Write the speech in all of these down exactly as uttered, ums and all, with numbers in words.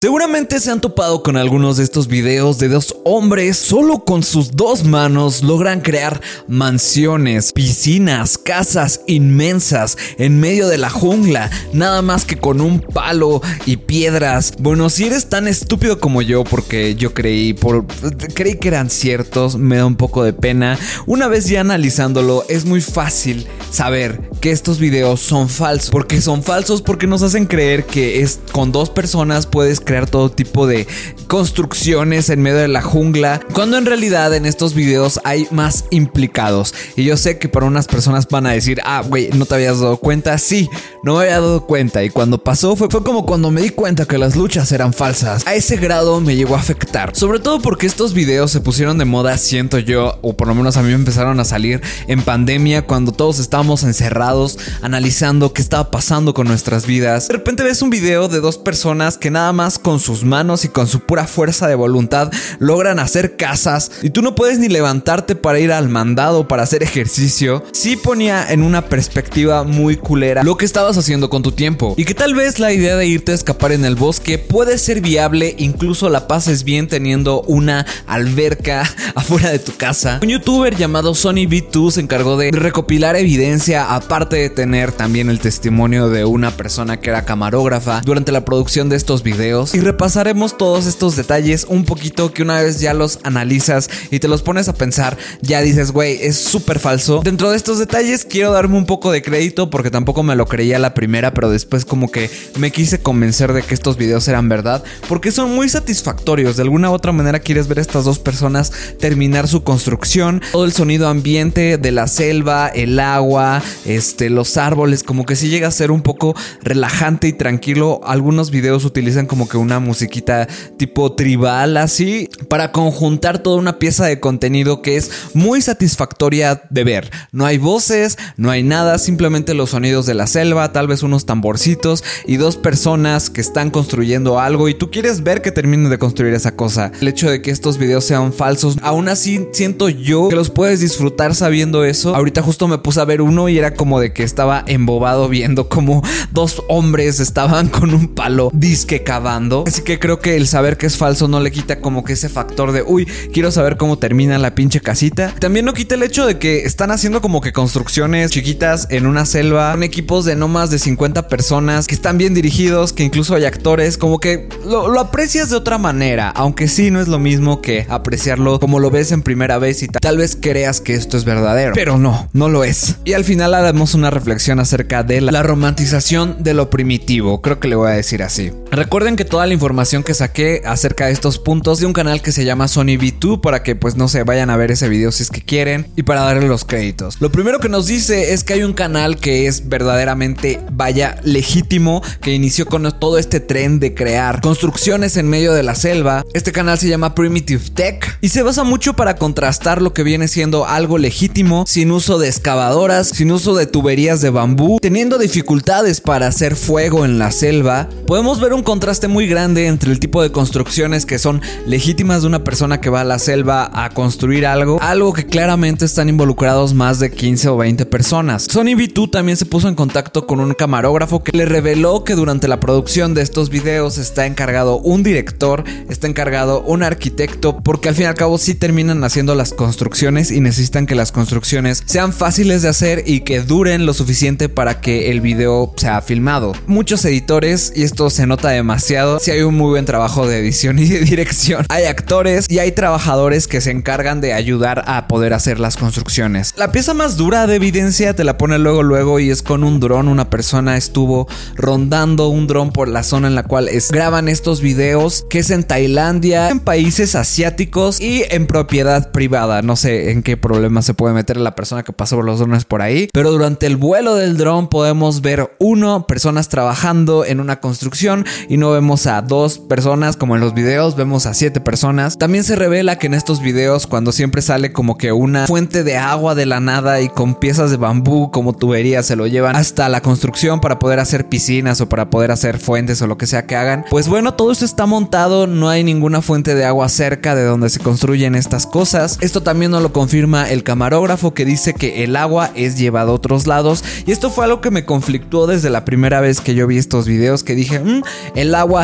Seguramente se han topado con algunos de estos videos de dos hombres solo con sus dos manos logran crear mansiones, piscinas, casas inmensas en medio de la jungla, nada más que con un palo y piedras. Bueno, si eres tan estúpido como yo, porque yo creí, por, creí que eran ciertos, me da un poco de pena. Una vez ya analizándolo, es muy fácil saber que estos videos son falsos. ¿Por qué son falsos? Porque nos hacen creer que es con dos personas puedes crear crear todo tipo de construcciones en medio de la jungla, cuando en realidad en estos videos hay más implicados. Y yo sé que para unas personas van a decir, ah, güey, ¿no te habías dado cuenta? Sí, no me había dado cuenta, y cuando pasó fue, fue como cuando me di cuenta que las luchas eran falsas. A ese grado me llegó a afectar, sobre todo porque estos videos se pusieron de moda, siento yo, o por lo menos a mí me empezaron a salir en pandemia, cuando todos estábamos encerrados analizando qué estaba pasando con nuestras vidas. De repente ves un video de dos personas que nada más con sus manos y con su pura fuerza de voluntad logran hacer casas, y tú no puedes ni levantarte para ir al mandado para hacer ejercicio. Sí ponía en una perspectiva muy culera lo que estabas haciendo con tu tiempo, y que tal vez la idea de irte a escapar en el bosque puede ser viable, incluso la pases bien teniendo una alberca afuera de tu casa. Un youtuber llamado Sonny B dos se encargó de recopilar evidencia, aparte de tener también el testimonio de una persona que era camarógrafa durante la producción de estos videos. Y repasaremos todos estos detalles un poquito, que una vez ya los analizas y te los pones a pensar, ya dices, güey, es súper falso. Dentro de estos detalles quiero darme un poco de crédito, porque tampoco me lo creía la primera, pero después como que me quise convencer de que estos videos eran verdad, porque son muy satisfactorios. De alguna u otra manera quieres ver a estas dos personas terminar su construcción, todo el sonido ambiente de la selva, el agua, este, los árboles, como que sí llega a ser un poco relajante y tranquilo. Algunos videos utilizan como que una musiquita tipo tribal así, para conjuntar toda una pieza de contenido que es muy satisfactoria de ver. No hay voces, no hay nada, simplemente los sonidos de la selva, tal vez unos tamborcitos y dos personas que están construyendo algo, y tú quieres ver que terminen de construir esa cosa. El hecho de que estos videos sean falsos, aún así siento yo que los puedes disfrutar sabiendo eso. Ahorita justo me puse a ver uno y era como de que estaba embobado viendo como dos hombres estaban con un palo disque cavando. Así que creo que el saber que es falso no le quita como que ese factor de uy, quiero saber cómo termina la pinche casita. También no quita el hecho de que están haciendo como que construcciones chiquitas en una selva, con equipos de no más de cincuenta personas, que están bien dirigidos, que incluso hay actores, como que lo, lo aprecias de otra manera, aunque sí no es lo mismo que apreciarlo como lo ves en primera vez, y tal, tal vez creas que esto es verdadero, pero no, no lo es. Y al final haremos una reflexión acerca de la, la romantización de lo primitivo, creo que le voy a decir así. Recuerden que toda la información que saqué acerca de estos puntos de un canal que se llama Sonny B dos, para que pues no se vayan a ver ese video si es que quieren, y para darle los créditos. Lo primero que nos dice es que hay un canal que es verdaderamente, vaya, legítimo, que inició con todo este tren de crear construcciones en medio de la selva. Este canal se llama Primitive Tech y se basa mucho para contrastar lo que viene siendo algo legítimo, sin uso de excavadoras, sin uso de tuberías de bambú, teniendo dificultades para hacer fuego en la selva. Podemos ver un contraste muy grande entre el tipo de construcciones que son legítimas de una persona que va a la selva a construir algo, algo que claramente están involucrados más de quince o veinte personas. Sonny B dos también se puso en contacto con un camarógrafo que le reveló que durante la producción de estos videos está encargado un director, está encargado un arquitecto, porque al fin y al cabo sí terminan haciendo las construcciones y necesitan que las construcciones sean fáciles de hacer y que duren lo suficiente para que el video sea filmado. Muchos editores, y esto se nota demasiado, sí hay un muy buen trabajo de edición y de dirección. Hay actores y hay trabajadores que se encargan de ayudar a poder hacer las construcciones. La pieza más dura de evidencia te la pone luego luego y es con un dron. Una persona estuvo rondando un dron por la zona en la cual es, graban estos videos, que es en Tailandia, en países asiáticos y en propiedad privada. No sé en qué problema se puede meter la persona que pasó por los drones por ahí, pero durante el vuelo del dron podemos ver uno, personas trabajando en una construcción, y no vemos a dos personas como en los videos, vemos a siete personas. También se revela que en estos videos, cuando siempre sale como que una fuente de agua de la nada y con piezas de bambú como tuberías, se lo llevan hasta la construcción para poder hacer piscinas o para poder hacer fuentes o lo que sea que hagan. Pues bueno, todo esto está montado, no hay ninguna fuente de agua cerca de donde se construyen estas cosas. Esto también nos lo confirma el camarógrafo, que dice que el agua es llevado a otros lados, y esto fue algo que me conflictuó desde la primera vez que yo vi estos videos, que dije, mmm, el agua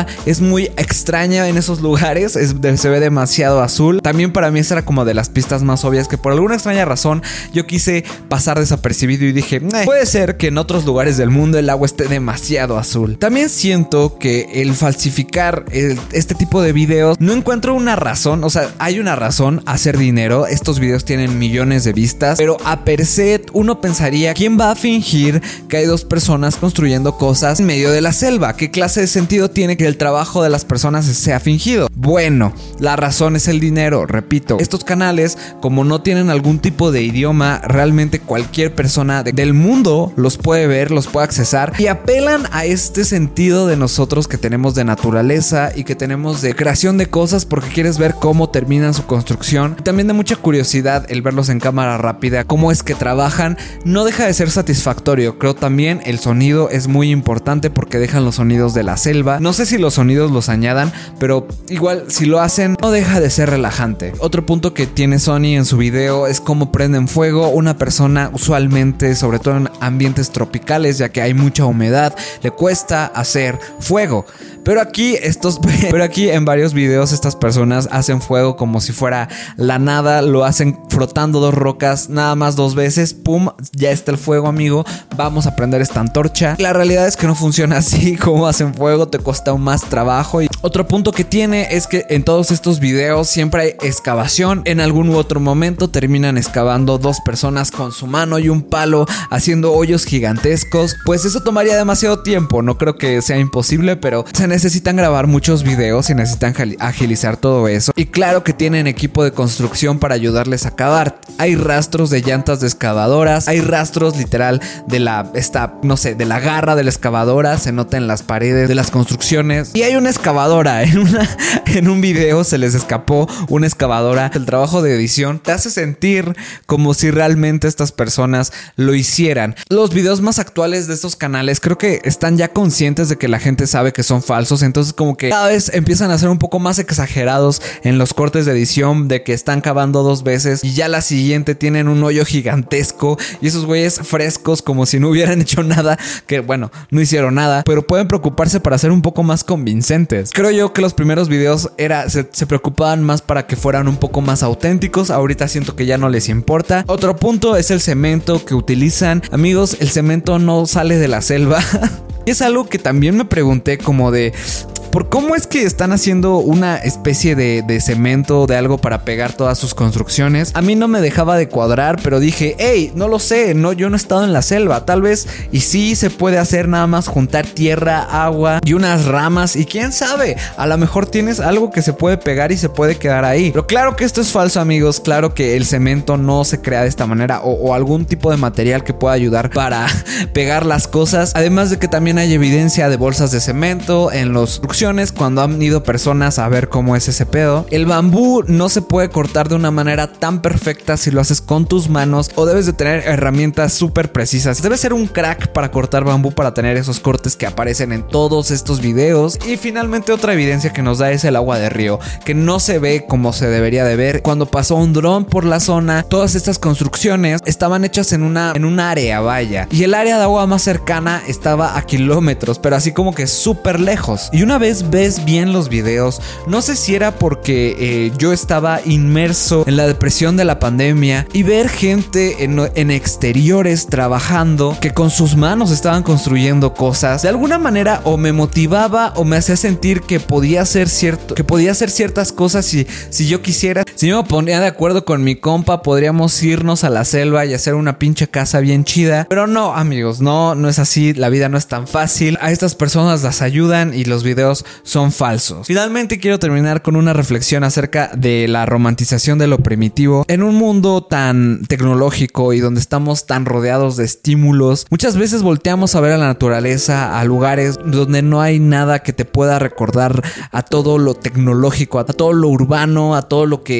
es muy extraña en esos lugares, es, se ve demasiado azul. También para mí esa era como de las pistas más obvias que por alguna extraña razón yo quise pasar desapercibido y dije, eh, puede ser que en otros lugares del mundo el agua esté demasiado azul. También siento que el falsificar el, este tipo de videos, no encuentro una razón, o sea, hay una razón a hacer dinero. Estos videos tienen millones de vistas, pero a per se uno pensaría, ¿quién va a fingir que hay dos personas construyendo cosas en medio de la selva? ¿Qué clase de sentido tiene que el trabajo de las personas sea fingido? Bueno, la razón es el dinero. Repito, estos canales, como no tienen algún tipo de idioma, realmente cualquier persona de, del mundo los puede ver, los puede accesar y apelan a este sentido de nosotros que tenemos de naturaleza y que tenemos de creación de cosas, porque quieres ver cómo terminan su construcción. También de mucha curiosidad el verlos en cámara rápida, cómo es que trabajan. No deja de ser satisfactorio. Creo también el sonido es muy importante porque dejan los sonidos de la selva. No sé si los sonidos los añadan, pero igual si lo hacen no deja de ser relajante. Otro punto que tiene Sony en su video es cómo prenden fuego. Una persona usualmente, sobre todo en ambientes tropicales, ya que hay mucha humedad, le cuesta hacer fuego. Pero aquí estos, pero aquí en varios videos estas personas hacen fuego como si fuera la nada, lo hacen frotando dos rocas nada más dos veces, pum, ya está el fuego, amigo, vamos a prender esta antorcha. La realidad es que no funciona así. Como hacen fuego te cuesta aún más trabajo. Y otro punto que tiene es que en todos estos videos siempre hay excavación. En algún u otro momento terminan excavando dos personas con su mano y un palo, haciendo hoyos gigantescos. Pues eso tomaría demasiado tiempo, no creo que sea imposible, pero se necesitan grabar muchos videos y necesitan agilizar todo eso. Y claro que tienen equipo de construcción para ayudarles a cavar. Hay rastros de llantas de excavadoras, hay rastros literal de la, esta, no sé, de la garra de la excavadora, se nota en las paredes de las construcciones. Y hay una excavadora, en, una, en un video se les escapó una excavadora. El trabajo de edición te hace sentir como si realmente estas personas lo hicieran. Los videos más actuales de estos canales creo que están ya conscientes de que la gente sabe que son falsos, entonces como que cada vez empiezan a ser un poco más exagerados en los cortes de edición, de que están cavando dos veces y ya la siguiente tienen un hoyo gigantesco y esos güeyes frescos como si no hubieran hecho nada, que bueno, no hicieron nada, pero pueden preocuparse para ser un poco más convincentes. Creo yo que los primeros videos era, se, se preocupaban más para que fueran un poco más auténticos. Ahorita siento que ya no les importa. Otro punto es el cemento que utilizan. Amigos, el cemento no sale de la selva. Y es algo que también me pregunté, como de por cómo es que están haciendo una especie de, de cemento, de algo para pegar todas sus construcciones. A mí no me dejaba de cuadrar, pero dije, hey, no lo sé, no, yo no he estado en la selva, tal vez, y sí se puede hacer nada más juntar tierra, agua y unas ramas, y quién sabe, a lo mejor tienes algo que se puede pegar y se puede quedar ahí. Pero claro que esto es falso, amigos. Claro que el cemento no se crea de esta manera, o, o algún tipo de material que pueda ayudar para pegar las cosas. Además de que también hay evidencia de bolsas de cemento en los cuando han ido personas a ver cómo es ese pedo. El bambú no se puede cortar de una manera tan perfecta si lo haces con tus manos, o debes de tener herramientas súper precisas. Debes ser un crack para cortar bambú para tener esos cortes que aparecen en todos estos videos. Y finalmente otra evidencia que nos da es el agua de río, que no se ve como se debería de ver. Cuando pasó un dron por la zona, todas estas construcciones estaban hechas en una, en un área, vaya, y el área de agua más cercana estaba a kilómetros, pero así como que súper lejos. Y una vez ves bien los videos, no sé si era porque eh, yo estaba inmerso en la depresión de la pandemia, y ver gente en, en exteriores trabajando, que con sus manos estaban construyendo cosas, de alguna manera o me motivaba o me hacía sentir que podía hacer cierto, que podía hacer ciertas cosas si, si yo quisiera. Si yo me ponía de acuerdo con mi compa, podríamos irnos a la selva y hacer una pinche casa bien chida. Pero no, amigos, no, no es así. La vida no es tan fácil. A estas personas las ayudan y los videos son falsos. Finalmente quiero terminar con una reflexión acerca de la romantización de lo primitivo. En un mundo tan tecnológico y donde estamos tan rodeados de estímulos, muchas veces volteamos a ver a la naturaleza, a lugares donde no hay nada que te pueda recordar a todo lo tecnológico, a todo lo urbano, a todo lo que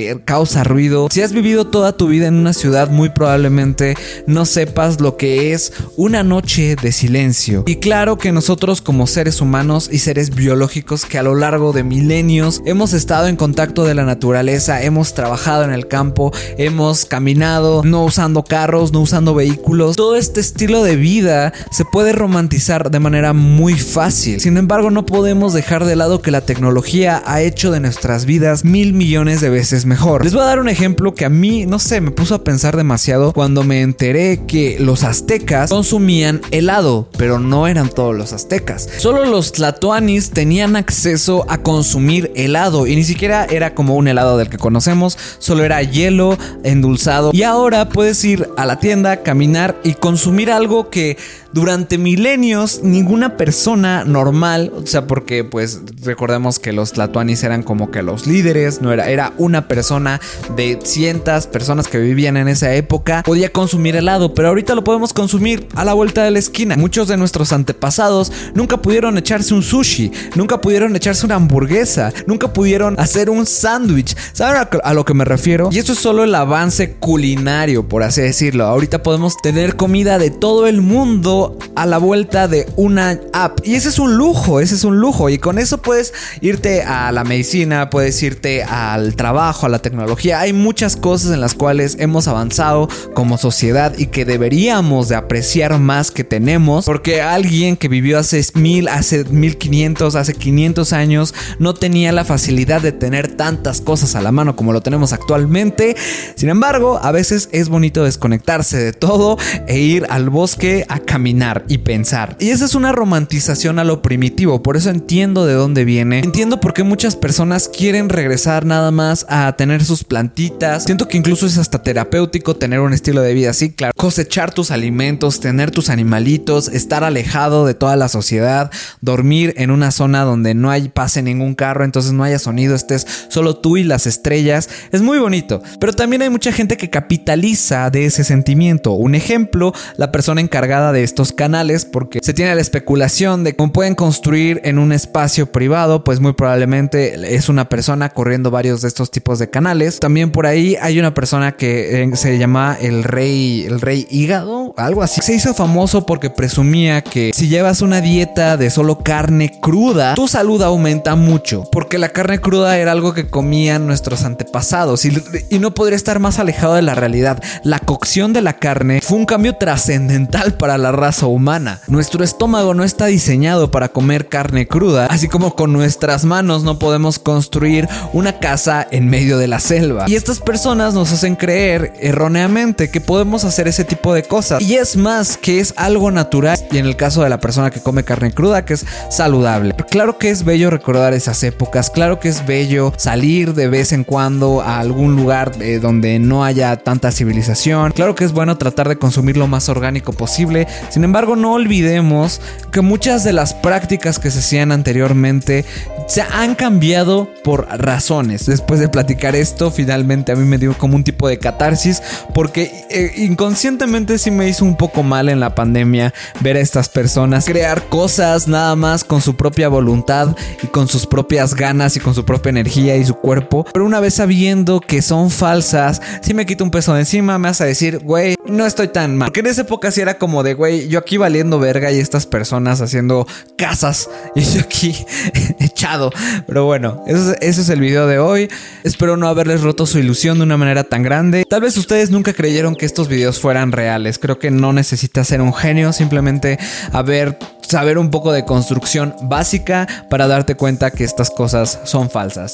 que causa ruido. Si has vivido toda tu vida en una ciudad, muy probablemente no sepas lo que es una noche de silencio. Y claro que nosotros como seres humanos y seres biológicos que a lo largo de milenios hemos estado en contacto de la naturaleza, hemos trabajado en el campo, hemos caminado, no usando carros, no usando vehículos. Todo este estilo de vida se puede romantizar de manera muy fácil. Sin embargo, no podemos dejar de lado que la tecnología ha hecho de nuestras vidas mil millones de veces mejor. Les voy a dar un ejemplo que a mí, no sé, me puso a pensar demasiado cuando me enteré que los aztecas consumían helado, pero no eran todos los aztecas. Solo los tlatoanis tenían acceso a consumir helado y ni siquiera era como un helado del que conocemos, solo era hielo endulzado. Y ahora puedes ir a la tienda, caminar y consumir algo que durante milenios ninguna persona normal, o sea, porque pues recordemos que los tlatoanis eran como que los líderes, no era, era una persona de cientos personas que vivían en esa época, podía consumir helado, pero ahorita lo podemos consumir a la vuelta de la esquina. Muchos de nuestros antepasados nunca pudieron echarse un sushi, nunca pudieron echarse una hamburguesa, nunca pudieron hacer un sándwich. ¿Saben a lo que me refiero? Y esto es solo el avance culinario, por así decirlo. Ahorita podemos tener comida de todo el mundo a la vuelta de una app. Y ese es un lujo, ese es un lujo. Y con eso puedes irte a la medicina, puedes irte al trabajo, a la tecnología. Hay muchas cosas en las cuales hemos avanzado como sociedad y que deberíamos de apreciar más que tenemos. Porque alguien que vivió hace mil, hace mil quinientos, hace quinientos años no tenía la facilidad de tener tantas cosas a la mano como lo tenemos actualmente. Sin embargo, a veces es bonito desconectarse de todo e ir al bosque a caminar y pensar. Y esa es una romantización a lo primitivo. Por eso entiendo de dónde viene. Entiendo por qué muchas personas quieren regresar nada más a tener sus plantitas. Siento que incluso es hasta terapéutico tener un estilo de vida así, claro. Cosechar tus alimentos, tener tus animalitos, estar alejado de toda la sociedad, dormir en una zona donde no hay pase ningún carro, entonces no haya sonido, estés solo tú y las estrellas. Es muy bonito. Pero también hay mucha gente que capitaliza de ese sentimiento. Un ejemplo, la persona encargada de estos canales, porque se tiene la especulación de cómo pueden construir en un espacio privado, pues muy probablemente es una persona corriendo varios de estos tipos de canales. También por ahí hay una persona que eh, se llama el rey, el rey hígado, algo así. Se hizo famoso porque presumía que si llevas una dieta de solo carne cruda, tu salud aumenta mucho, porque la carne cruda era algo que comían nuestros antepasados y, y no podría estar más alejado de la realidad. La cocción de la carne fue un cambio trascendental para la raza humana. Nuestro estómago no está diseñado para comer carne cruda, así como con nuestras manos no podemos construir una casa en medio de la selva. Y estas personas nos hacen creer erróneamente que podemos hacer ese tipo de cosas. Y es más, que es algo natural. Y en el caso de la persona que come carne cruda, que es saludable. Claro que es bello recordar esas épocas. Claro que es bello salir de vez en cuando a algún lugar eh, donde no haya tanta civilización. Claro que es bueno tratar de consumir lo más orgánico posible. Sin embargo, no olvidemos que muchas de las prácticas que se hacían anteriormente se han cambiado por razones. Después de platicar esto, finalmente a mí me dio como un tipo de catarsis, porque eh, inconscientemente sí me hizo un poco mal en la pandemia ver a estas personas crear cosas nada más con su propia voluntad y con sus propias ganas y con su propia energía y su cuerpo. Pero una vez sabiendo que son falsas, sí me quito un peso de encima, me hace decir, güey, no estoy tan mal. Porque en esa época sí era como de, güey, yo aquí valiendo verga y estas personas haciendo casas y yo aquí echado. Pero bueno, ese, ese es el video de hoy. Espero no haberles roto su ilusión de una manera tan grande. Tal vez ustedes nunca creyeron que estos videos fueran reales. Creo que no necesitas ser un genio, simplemente haber, saber un poco de construcción básica para darte cuenta que estas cosas son falsas.